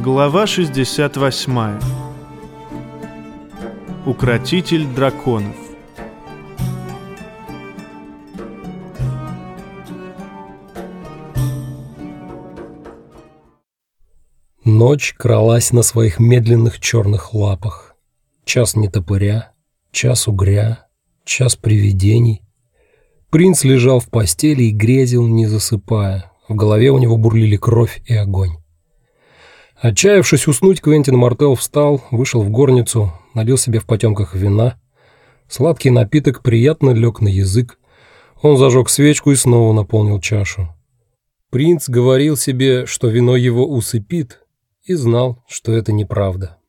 Глава 68. Укротитель драконов. Ночь кралась на своих медленных черных лапах. Час нетопыря, час угря, час привидений. Принц лежал в постели и грезил, не засыпая. В голове у него бурлили кровь и огонь. Отчаявшись уснуть, Квентин Мортел встал, вышел в горницу, налил себе в потемках вина. Сладкий напиток приятно лег на язык. Он зажег свечку и снова наполнил чашу. Принц говорил себе, что вино его усыпит, и знал, что это неправда.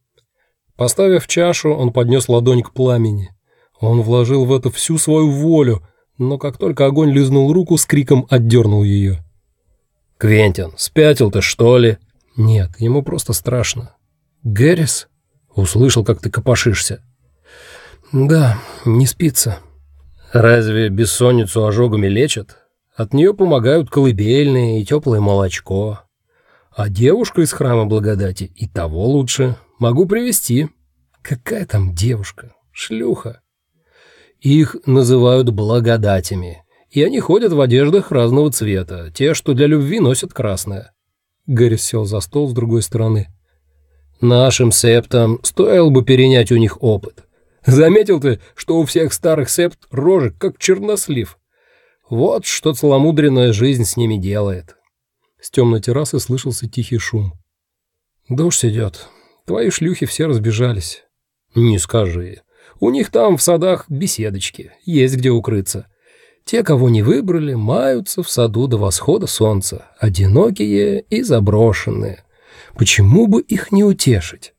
Поставив чашу, он поднес ладонь к пламени. Он вложил в это всю свою волю, но как только огонь лизнул руку, с криком отдернул ее. «Квентин, спятил ты, что ли?» «Нет, ему просто страшно». «Гэрис?» «Услышал, как ты копошишься». «Да, не спится». «Разве бессонницу ожогами лечат? От нее помогают колыбельные и теплое молочко. А девушка из храма благодати и того лучше. Могу привести». «Какая там девушка? Шлюха». «Их называют благодатями, и они ходят в одеждах разного цвета, те, что для любви носят красное». Гэрис сел за стол с другой стороны. «Нашим септам стоило бы перенять у них опыт. Заметил ты, что у всех старых септ рожи как чернослив? Вот что целомудренная жизнь с ними делает». С темной террасы слышался тихий шум. «Дождь идет. Твои шлюхи все разбежались». «Не скажи. У них там в садах беседочки, есть где укрыться. Те, кого не выбрали, маются в саду до восхода солнца, одинокие и заброшенные. Почему бы их не утешить?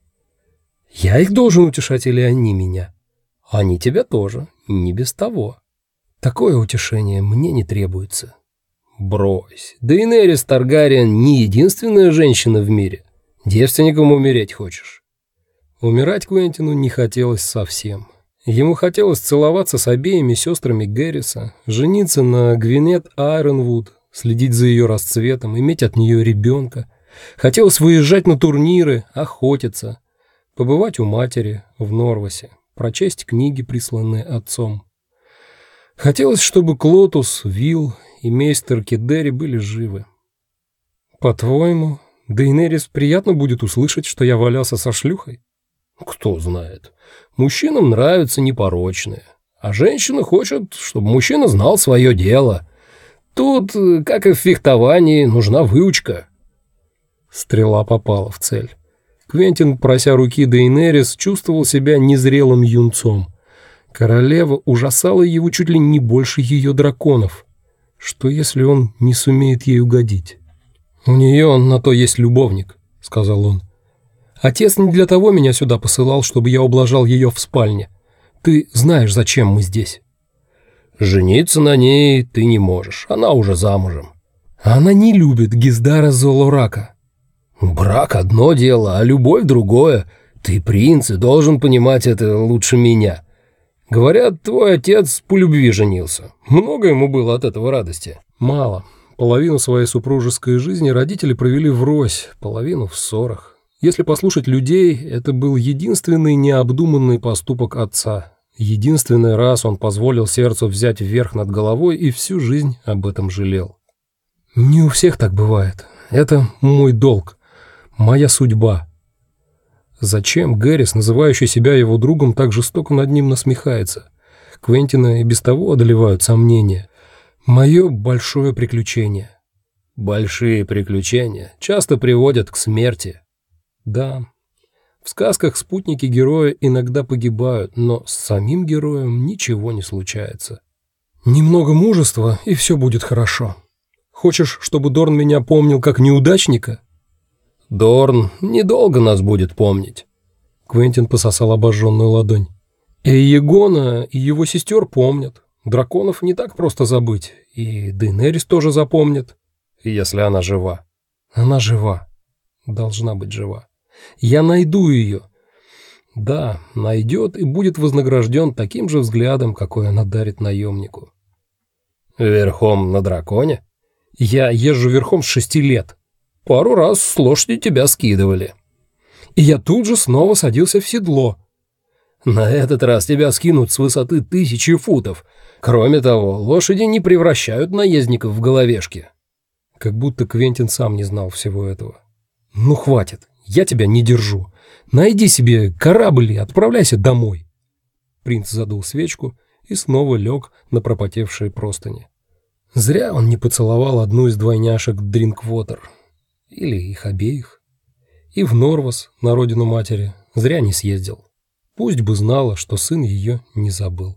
Я их должен утешать или они меня? Они тебя тоже, не без того. Такое утешение мне не требуется». «Брось, Дейенерис Таргариен не единственная женщина в мире. Девственником умереть хочешь?» Умирать Квентину не хотелось совсем. Ему хотелось целоваться с обеими сестрами Гэрриса, жениться на Гвинет Айронвуд, следить за ее расцветом, иметь от нее ребенка. Хотелось выезжать на турниры, охотиться, побывать у матери в Норвасе, прочесть книги, присланные отцом. Хотелось, чтобы Клотус, Вилл и мейстер Кидери были живы. «По-твоему, Дейенерис приятно будет услышать, что я валялся со шлюхой?» «Кто знает. Мужчинам нравятся непорочные, а женщина хочет, чтобы мужчина знал свое дело. Тут, как и в фехтовании, нужна выучка». Стрела попала в цель. Квентин, прося руки Дейенерис, чувствовал себя незрелым юнцом. Королева ужасала его чуть ли не больше ее драконов. Что, если он не сумеет ей угодить? «У нее на то есть любовник», — сказал он. «Отец не для того меня сюда посылал, чтобы я ублажал ее в спальне. Ты знаешь, зачем мы здесь». «Жениться на ней ты не можешь, она уже замужем». «Она не любит Гиздара Золорака». «Брак одно дело, а любовь другое. Ты принц и должен понимать это лучше меня. Говорят, твой отец по любви женился. Много ему было от этого радости». «Мало. Половину своей супружеской жизни родители провели врозь, половину в ссорах. Если послушать людей, это был единственный необдуманный поступок отца. Единственный раз он позволил сердцу взять вверх над головой и всю жизнь об этом жалел. Не у всех так бывает. Это мой долг, моя судьба». Зачем Гэрис, называющий себя его другом, так жестоко над ним насмехается? Квентина и без того одолевают сомнения. Мое большое приключение. Большие приключения часто приводят к смерти. Да, в сказках спутники героя иногда погибают, но с самим героем ничего не случается. Немного мужества, и все будет хорошо. Хочешь, чтобы Дорн меня помнил как неудачника? Дорн недолго нас будет помнить. Квентин пососал обожженную ладонь. Эйегона и его сестер помнят. Драконов не так просто забыть, и Дейенерис тоже запомнит, если она жива. Она жива. Должна быть жива. Я найду ее. Да, найдет и будет вознагражден таким же взглядом, какой она дарит наемнику. Верхом на драконе? Я езжу верхом с 6 лет. Пару раз с лошади тебя скидывали. И я тут же снова садился в седло. На этот раз тебя скинут с высоты 1000 футов. Кроме того, лошади не превращают наездников в головешки. Как будто Квентин сам не знал всего этого. Ну хватит, я тебя не держу. Найди себе корабль и отправляйся домой. Принц задул свечку и снова лег на пропотевшие простыни. Зря он не поцеловал одну из двойняшек Дринквотер. Или их обеих. И в Норвас, на родину матери, зря не съездил. Пусть бы знала, что сын ее не забыл.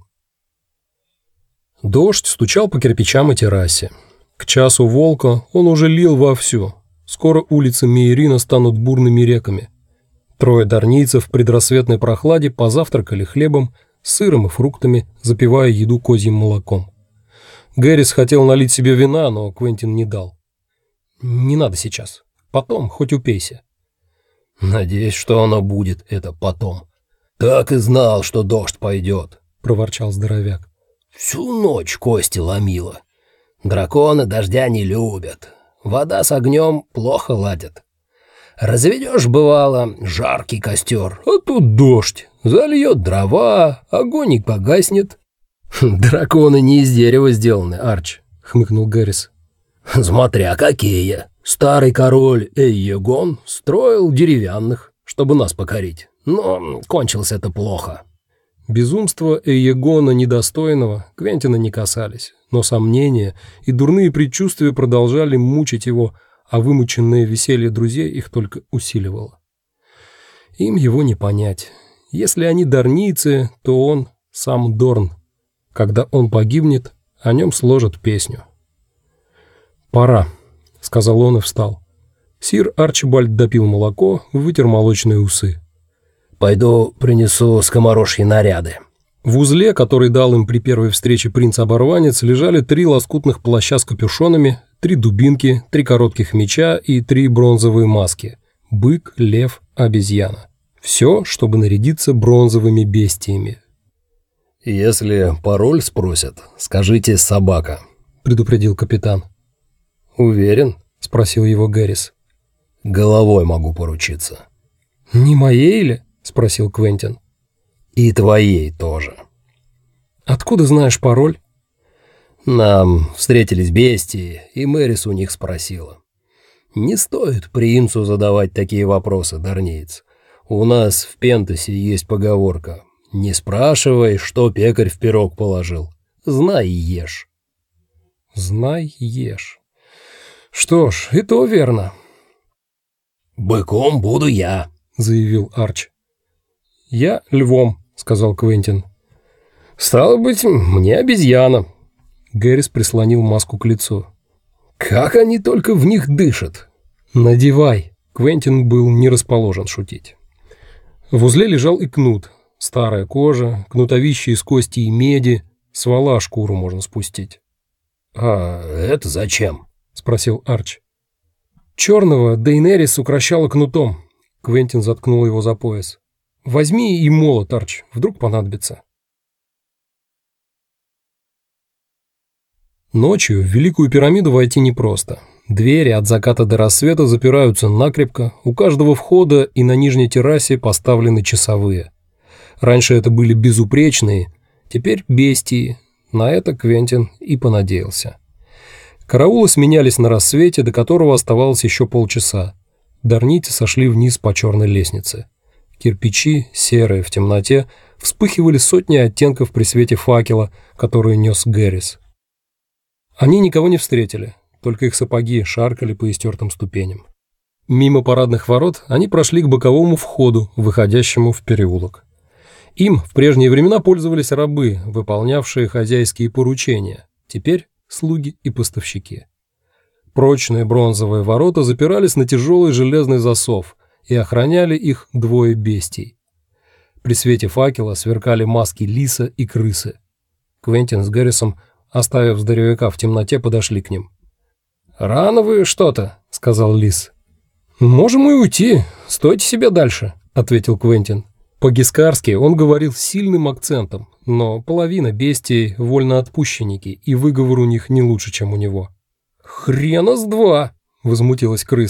Дождь стучал по кирпичам и террасе. К часу волка он уже лил вовсю. Скоро улицы Мейрина станут бурными реками. Трое дарнийцев в предрассветной прохладе позавтракали хлебом, сыром и фруктами, запивая еду козьим молоком. Гэрис хотел налить себе вина, но Квентин не дал. «Не надо сейчас. Потом, хоть упейся». «Надеюсь, что оно будет, это потом». «Так и знал, что дождь пойдет», — проворчал здоровяк. «Всю ночь кости ломило. Драконы дождя не любят. Вода с огнем плохо ладят. Разведешь, бывало, жаркий костер, а тут дождь. Зальет дрова, огонь и погаснет». «Драконы не из дерева сделаны, Арч», — хмыкнул Гэрис. «Смотря какие. Старый король Эйегон строил деревянных, чтобы нас покорить. Но кончилось это плохо». Безумство Эйегона недостойного Квентина не касались, но сомнения и дурные предчувствия продолжали мучить его, а вымученное веселье друзей их только усиливало. Им его не понять. Если они дарнийцы, то он сам Дорн. Когда он погибнет, о нем сложат песню. «Пора», — сказал он и встал. Сир Арчибальд допил молоко, вытер молочные усы. «Пойду принесу скоморожьи наряды». В узле, который дал им при первой встрече принц-оборванец, лежали 3 лоскутных плаща с капюшонами, 3 дубинки, 3 коротких меча и 3 бронзовые маски – бык, лев, обезьяна. Все, чтобы нарядиться бронзовыми бестиями. «Если пароль спросят, скажите «собака», – предупредил капитан. «Уверен?» – спросил его Гэрис. «Головой могу поручиться». «Не моей ли?» – спросил Квентин. «И твоей тоже». «Откуда знаешь пароль?» «Нам встретились бестии, и Мэрис у них спросила. Не стоит принцу задавать такие вопросы, дарнеец. У нас в Пентасе есть поговорка: не спрашивай, что пекарь в пирог положил. Знай и ешь». «Знай, ешь». Что ж, и то верно. «Быком буду я», — заявил Арч. «Я львом», — сказал Квентин. «Стало быть, мне обезьяна». Гэрис прислонил маску к лицу. «Как они только в них дышат!» «Надевай!» Квентин был не расположен шутить. В узле лежал и кнут. Старая кожа, кнутовище из кости и меди. С вола шкуру можно спустить. «А это зачем?» — спросил Арч. «Черного Дейнерис укращала кнутом». Квентин заткнул его за пояс. «Возьми и молот, Арч, вдруг понадобится». Ночью в Великую пирамиду войти непросто. Двери от заката до рассвета запираются накрепко, у каждого входа и на нижней террасе поставлены часовые. Раньше это были безупречные, теперь бестии. На это Квентин и понадеялся. Караулы сменялись на рассвете, до которого оставалось еще полчаса. Дарнийцы сошли вниз по черной лестнице. Кирпичи, серые в темноте, вспыхивали сотни оттенков при свете факела, который нес Гэрис. Они никого не встретили, только их сапоги шаркали по истертым ступеням. Мимо парадных ворот они прошли к боковому входу, выходящему в переулок. Им в прежние времена пользовались рабы, выполнявшие хозяйские поручения, теперь слуги и поставщики. Прочные бронзовые ворота запирались на тяжелый железный засов, и охраняли их 2 бестий. При свете факела сверкали маски лиса и крысы. Квентин с Гэрисом, оставив здоровяка в темноте, подошли к ним. «Рано вы что-то», — сказал лис. «Можем и уйти, стойте себе дальше», — ответил Квентин. По-гискарски он говорил с сильным акцентом, но половина бестий — вольноотпущенники, и выговор у них не лучше, чем у него. «Хрена с два!» — возмутилась крыса.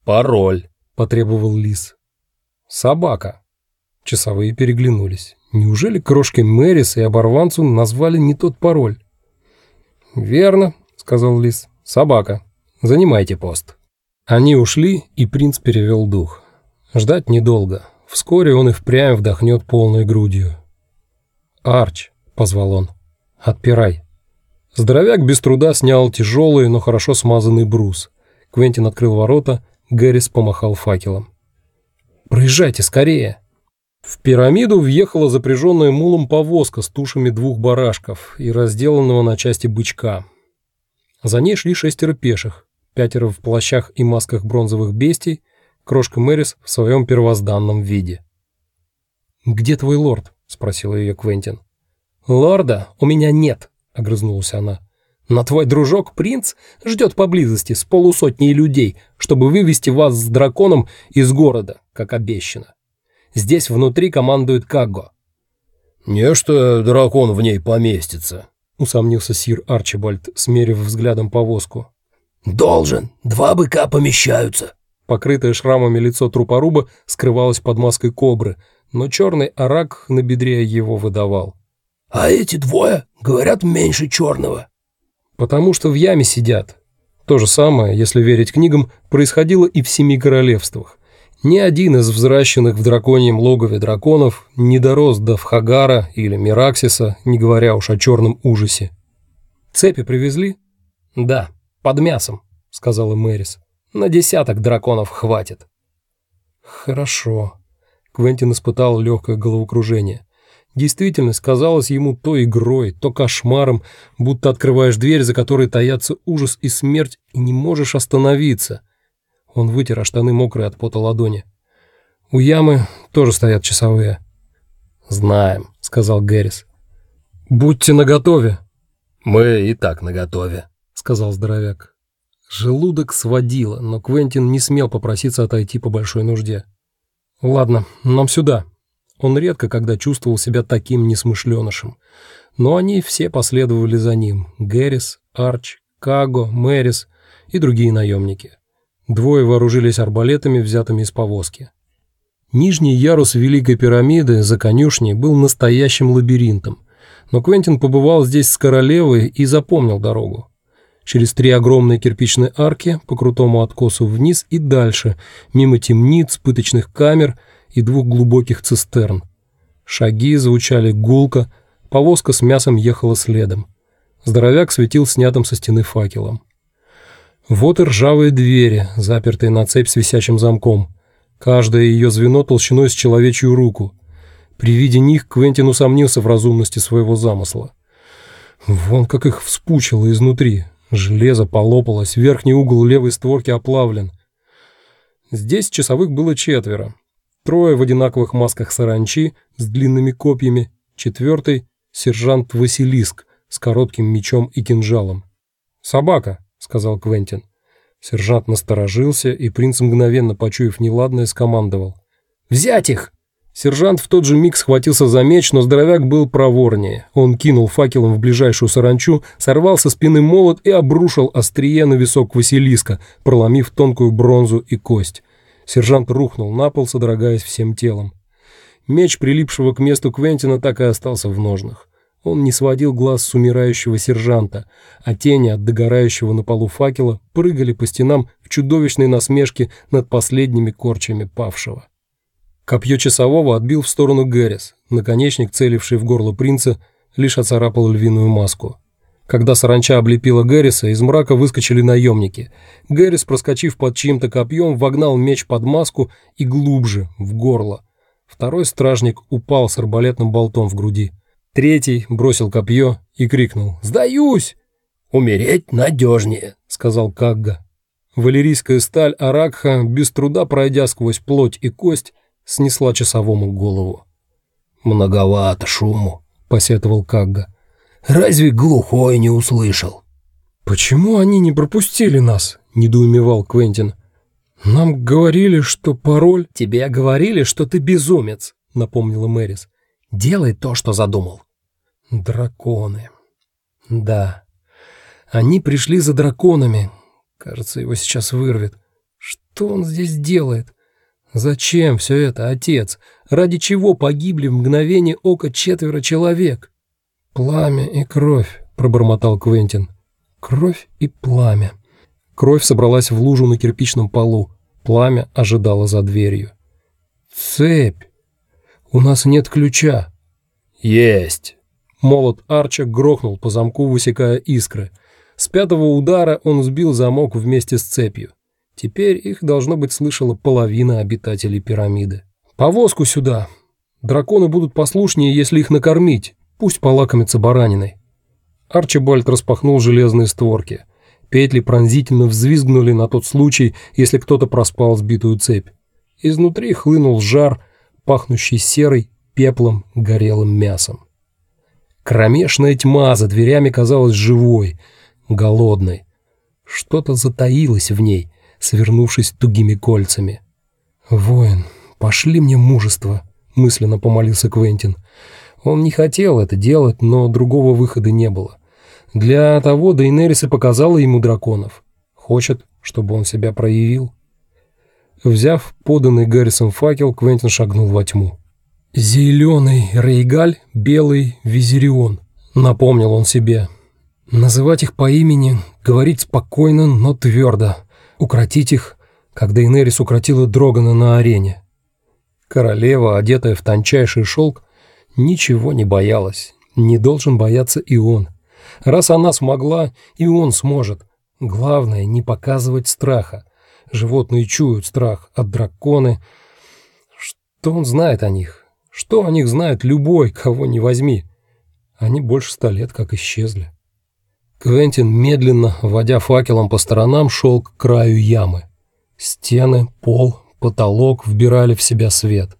«Пароль», — потребовал Лис. «Собака». Часовые переглянулись. Неужели крошке Мэрис и оборванцу назвали не тот пароль? «Верно», — сказал Лис. «Собака. Занимайте пост». Они ушли, и принц перевел дух. Ждать недолго. Вскоре он и впрямь вдохнет полной грудью. «Арч», — позвал он, — «отпирай». Здоровяк без труда снял тяжелый, но хорошо смазанный брус. Квентин открыл ворота, Гэрис помахал факелом. «Проезжайте скорее!» В пирамиду въехала запряженная мулом повозка с тушами 2 барашков и разделанного на части бычка. За ней шли 6 пеших, 5 в плащах и масках бронзовых бестий, крошка Мэрис в своем первозданном виде. «Где твой лорд?» — спросил ее Квентин. «Лорда у меня нет», — огрызнулась она. «Но твой дружок принц ждет поблизости с 100 людей, чтобы вывести вас с драконом из города, как обещано. Здесь внутри командует Кагго». «Нечто дракон в ней поместится», — усомнился сир Арчибальд, смерив взглядом повозку. «Должен. 2 быка помещаются». Покрытое шрамами лицо трупоруба скрывалось под маской кобры, но черный арак на бедре его выдавал. «А эти 2, говорят, меньше черного». «Потому что в яме сидят». То же самое, если верить книгам, происходило и в 7 королевствах. Ни один из взращенных в драконьем логове драконов не дорос до Вхагара или Мираксиса, не говоря уж о черном ужасе. «Цепи привезли?» «Да, под мясом», — сказала Мэрис. «На 10 драконов хватит». «Хорошо». Квентин испытал легкое головокружение. Действительность казалась ему то игрой, то кошмаром, будто открываешь дверь, за которой таятся ужас и смерть, и не можешь остановиться. Он вытер о штаны мокрые от пота ладони. «У ямы тоже стоят часовые». «Знаем», — сказал Гэрис. «Будьте наготове». «Мы и так наготове», — сказал здоровяк. Желудок сводило, но Квентин не смел попроситься отойти по большой нужде. «Ладно, нам сюда». Он редко когда чувствовал себя таким несмышленышем. Но они все последовали за ним. Гэрис, Арч, Кагго, Мэрис и другие наемники. 2 вооружились арбалетами, взятыми из повозки. Нижний ярус Великой пирамиды за конюшней был настоящим лабиринтом. Но Квентин побывал здесь с королевой и запомнил дорогу. Через 3 огромные кирпичные арки по крутому откосу вниз и дальше, мимо темниц, пыточных камер и 2 глубоких цистерн. Шаги звучали гулко, повозка с мясом ехала следом. Здоровяк светил снятым со стены факелом. Вот и ржавые двери, запертые на цепь с висячим замком. Каждое ее звено толщиной с человечью руку. При виде них Квентин усомнился в разумности своего замысла. Вон как их вспучило изнутри. Железо полопалось, верхний угол левой створки оплавлен. Здесь часовых было 4. 3 в одинаковых масках саранчи с длинными копьями, 4 — сержант Василиск с коротким мечом и кинжалом. «Собака», — сказал Квентин. Сержант насторожился, и принц, мгновенно почуяв неладное, скомандовал. «Взять их!» Сержант в тот же миг схватился за меч, но здоровяк был проворнее. Он кинул факелом в ближайшую саранчу, сорвал со спины молот и обрушил острие на висок Василиска, проломив тонкую бронзу и кость. Сержант рухнул на пол, содрогаясь всем телом. Меч, прилипшего к месту Квентина, так и остался в ножнах. Он не сводил глаз с умирающего сержанта, а тени от догорающего на полу факела прыгали по стенам в чудовищной насмешке над последними корчами павшего. Копье часового отбил в сторону Гэрис. Наконечник, целивший в горло принца, лишь оцарапал львиную маску. Когда саранча облепила Гэриса, из мрака выскочили наемники. Гэрис, проскочив под чьим-то копьем, вогнал меч под маску и глубже, в горло. 2 стражник упал с арбалетным болтом в груди. 3 бросил копье и крикнул «Сдаюсь!» «Умереть надежнее», — сказал Кагго. Валерийская сталь Аракха, без труда пройдя сквозь плоть и кость, снесла часовому голову. «Многовато шуму», — посетовал Кагго. «Разве глухой не услышал?» «Почему они не пропустили нас?» — недоумевал Квентин. «Нам говорили, что пароль...» «Тебе говорили, что ты безумец», — напомнила Мэрис. «Делай то, что задумал». Драконы. Да, они пришли за драконами. Кажется, его сейчас вырвет. Что он здесь делает? Зачем все это, отец? Ради чего погибли в мгновение ока 4 человек? «Пламя и кровь», — пробормотал Квентин. «Кровь и пламя». Кровь собралась в лужу на кирпичном полу. Пламя ожидало за дверью. «Цепь! У нас нет ключа». «Есть!» Молот Арча грохнул по замку, высекая искры. С 5-го удара он сбил замок вместе с цепью. Теперь их, должно быть, слышала половина обитателей пирамиды. «Повозку сюда! Драконы будут послушнее, если их накормить. Пусть полакомятся бараниной». Арчибальд распахнул железные створки. Петли пронзительно взвизгнули на тот случай, если кто-то проспал сбитую цепь. Изнутри хлынул жар, пахнущий серой, пеплом, горелым мясом. Кромешная тьма за дверями казалась живой, голодной. Что-то затаилось в ней, свернувшись тугими кольцами. «Воин, пошли мне мужество», — мысленно помолился Квентин. Он не хотел это делать, но другого выхода не было. Для того Дейенерис и показала ему драконов. Хочет, чтобы он себя проявил. Взяв поданный Гаррисом факел, Квентин шагнул во тьму. «Зеленый Рейгаль, белый Визерион», — напомнил он себе. Называть их по имени, говорить спокойно, но твердо. Укротить их, как Дейенерис укротила Дрогана на арене. Королева, одетая в тончайший шелк, ничего не боялась. Не должен бояться и он. Раз она смогла, и он сможет. Главное — не показывать страха. Животные чуют страх, а драконы... Что он знает о них? Что о них знает любой, кого не возьми? Они больше 100 лет как исчезли. Квентин, медленно, водя факелом по сторонам, шел к краю ямы. Стены, пол, потолок вбирали в себя свет.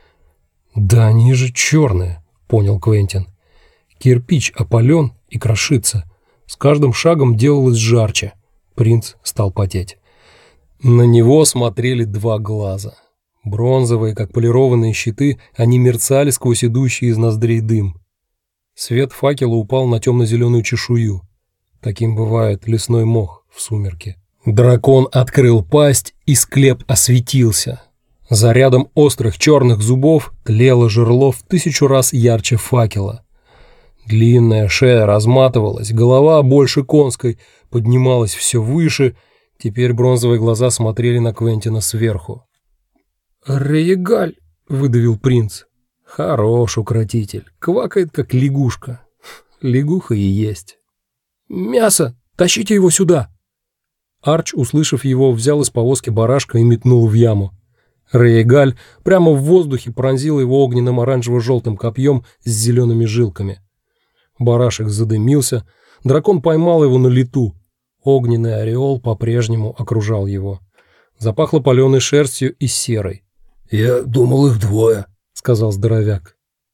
«Да они же черные», — понял Квентин. Кирпич опален и крошится. С каждым шагом делалось жарче. Принц стал потеть. На него смотрели 2 глаза. Бронзовые, как полированные щиты, они мерцали сквозь идущий из ноздрей дым. Свет факела упал на темно-зеленую чешую. Таким бывает лесной мох в сумерке. Дракон открыл пасть, и склеп осветился. За рядом острых черных зубов тлело жерло в 1000 раз ярче факела. Длинная шея разматывалась, голова, больше конской, поднималась все выше. Теперь бронзовые глаза смотрели на Квентина сверху. «Рейгаль!» — выдавил принц. «Хорош укротитель, квакает, как лягушка. Лягуха и есть». «Мясо! Тащите его сюда!» Арч, услышав его, взял из повозки барашка и метнул в яму. Рейгаль прямо в воздухе пронзил его огненным оранжево-желтым копьем с зелеными жилками. Барашек задымился, дракон поймал его на лету. Огненный ореол по-прежнему окружал его. Запахло паленой шерстью и серой. «Я думал, их 2», — сказал здоровяк.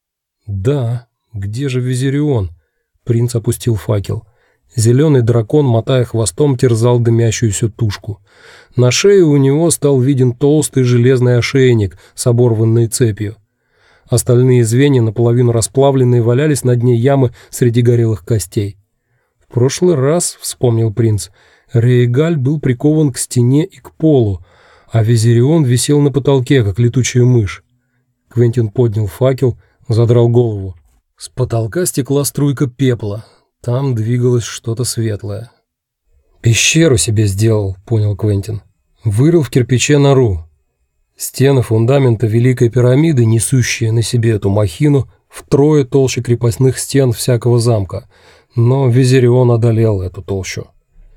«Да, где же Визерион?» Принц опустил факел. Зеленый дракон, мотая хвостом, терзал дымящуюся тушку. На шее у него стал виден толстый железный ошейник с оборванной цепью. Остальные звенья, наполовину расплавленные, валялись на дне ямы среди горелых костей. В прошлый раз, вспомнил принц, Рейгаль был прикован к стене и к полу, а Визерион висел на потолке, как летучая мышь. Квентин поднял факел, задрал голову. С потолка стекла струйка пепла. Там двигалось что-то светлое. «Пещеру себе сделал», — понял Квентин. Вырыл в кирпиче нору. Стены фундамента Великой пирамиды, несущие на себе эту махину, втрое толще крепостных стен всякого замка, но Визерион одолел эту толщу.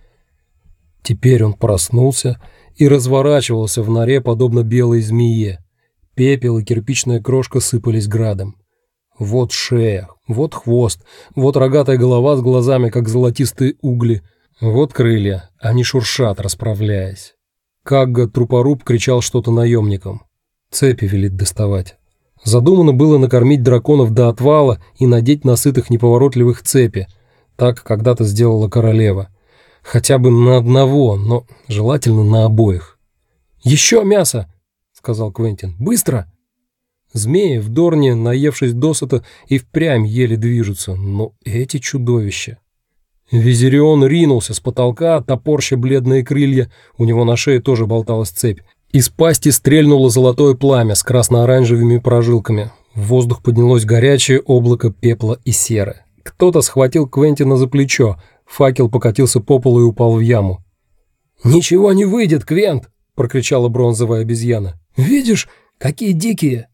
Теперь он проснулся и разворачивался в норе, подобно белой змее. Пепел и кирпичная крошка сыпались градом. Вот шея, вот хвост, вот рогатая голова с глазами, как золотистые угли, вот крылья, они шуршат, расправляясь. Кагга трупоруб кричал что-то наемникам. Цепи велит доставать. Задумано было накормить драконов до отвала и надеть на сытых неповоротливых цепи. Так когда-то сделала королева. Хотя бы на одного, но желательно на обоих. «Еще мясо!» — сказал Квентин. «Быстро!» Змеи в Дорне, наевшись досыта, и впрямь еле движутся, но эти чудовища... Визирион ринулся с потолка, топорща бледные крылья, у него на шее тоже болталась цепь. Из пасти стрельнуло золотое пламя с красно-оранжевыми прожилками. В воздух поднялось горячее облако пепла и серы. Кто-то схватил Квентина за плечо, факел покатился по полу и упал в яму. «Ничего не выйдет, Квент!» – прокричала бронзовая обезьяна. «Видишь, какие дикие!»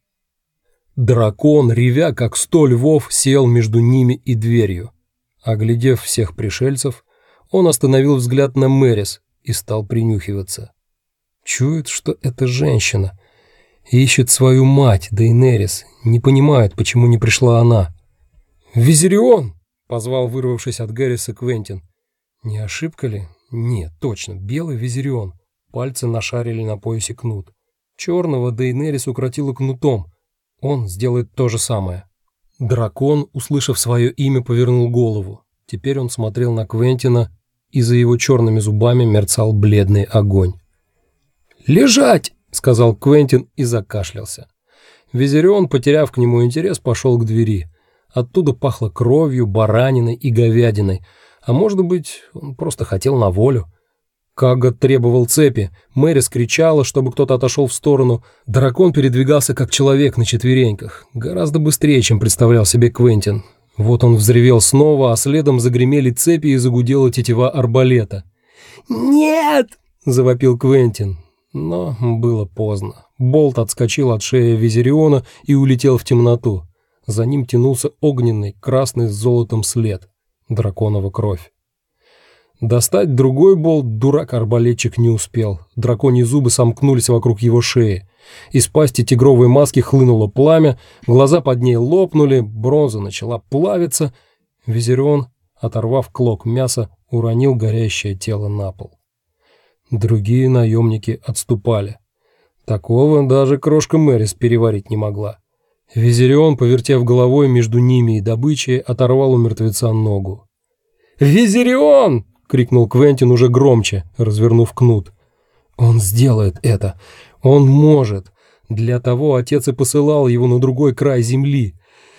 Дракон, ревя как 100 львов, сел между ними и дверью. Оглядев всех пришельцев, он остановил взгляд на Мэрис и стал принюхиваться. Чует, что это женщина. Ищет свою мать, Дейнерис, не понимает, почему не пришла она. «Визирион!» — позвал вырвавшись от Герриса Квентин. «Не ошибка ли? Нет, точно, белый Визирион». Пальцы нашарили на поясе кнут. Черного Дейнерис укротила кнутом. Он сделает то же самое. Дракон, услышав свое имя, повернул голову. Теперь он смотрел на Квентина, и за его черными зубами мерцал бледный огонь. «Лежать!» — сказал Квентин и закашлялся. Визирион, потеряв к нему интерес, пошел к двери. Оттуда пахло кровью, бараниной и говядиной, а может быть, он просто хотел на волю. Каггат требовал цепи, Мэрис кричала, чтобы кто-то отошел в сторону. Дракон передвигался как человек на четвереньках, гораздо быстрее, чем представлял себе Квентин. Вот он взревел снова, а следом загремели цепи и загудела тетива арбалета. «Нет!» — завопил Квентин. Но было поздно. Болт отскочил от шеи Визириона и улетел в темноту. За ним тянулся огненный, красный с золотом след. Драконова кровь. Достать другой болт дурак-арбалетчик не успел. Драконьи зубы сомкнулись вокруг его шеи. Из пасти тигровой маски хлынуло пламя, глаза под ней лопнули, бронза начала плавиться. Визирион, оторвав клок мяса, уронил горящее тело на пол. Другие наемники отступали. Такого даже крошка Мэрис переварить не могла. Визирион, повертев головой между ними и добычей, оторвал у мертвеца ногу. «Визирион!» — крикнул Квентин уже громче, развернув кнут. «Он сделает это! Он может! Для того отец и посылал его на другой край земли!»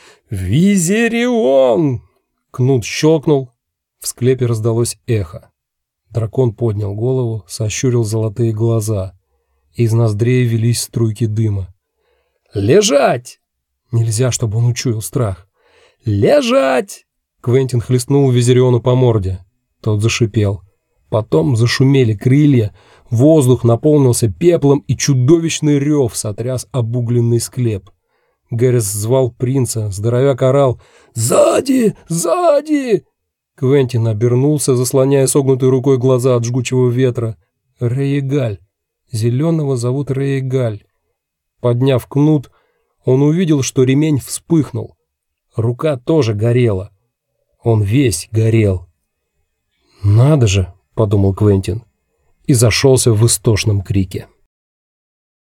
«Визирион!» Кнут щелкнул, в склепе раздалось эхо. Дракон поднял голову, сощурил золотые глаза. Из ноздрей велись струйки дыма. «Лежать!» Нельзя, чтобы он учуял страх. «Лежать!» Квентин хлестнул Визириону по морде. Тот зашипел. Потом зашумели крылья, воздух наполнился пеплом, и чудовищный рев сотряс обугленный склеп. Геррис звал принца, здоровяк орал «Сзади! Сзади!» Квентин обернулся, заслоняя согнутой рукой глаза от жгучего ветра. Рейгаль. Зеленого зовут Рейгаль. Подняв кнут, он увидел, что ремень вспыхнул. Рука тоже горела. Он весь горел. «Надо же!» — подумал Квентин и зашелся в истошном крике.